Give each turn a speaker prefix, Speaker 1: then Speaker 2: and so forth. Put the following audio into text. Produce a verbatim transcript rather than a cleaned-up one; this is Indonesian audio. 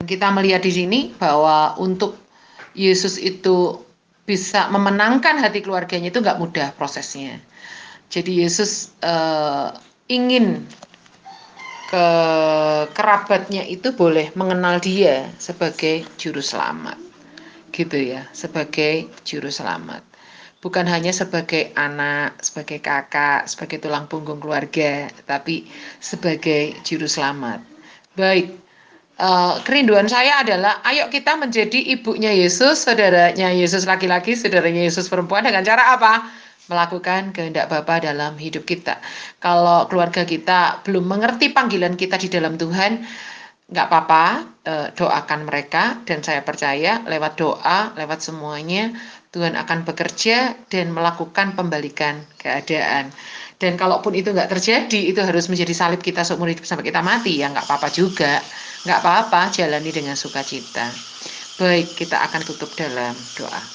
Speaker 1: kita melihat di sini bahwa untuk Yesus itu bisa memenangkan hati keluarganya itu nggak mudah prosesnya. Jadi Yesus uh, ingin ke kerabatnya itu boleh mengenal dia sebagai juru selamat, gitu ya, sebagai juru selamat. Bukan hanya sebagai anak, sebagai kakak, sebagai tulang punggung keluarga, tapi sebagai juru selamat. Baik, uh, kerinduan saya adalah, ayo kita menjadi ibunya Yesus, saudaranya Yesus laki-laki, saudaranya Yesus perempuan, dengan cara apa? Melakukan kehendak Bapa dalam hidup kita. Kalau keluarga kita belum mengerti panggilan kita di dalam Tuhan, nggak apa-apa, eh, doakan mereka, dan saya percaya lewat doa, lewat semuanya, Tuhan akan bekerja dan melakukan pembalikan keadaan. Dan kalaupun itu nggak terjadi, itu harus menjadi salib kita seumur hidup sampai kita mati, ya nggak apa-apa juga. Nggak apa-apa, jalani dengan sukacita. Baik, kita akan tutup dalam doa.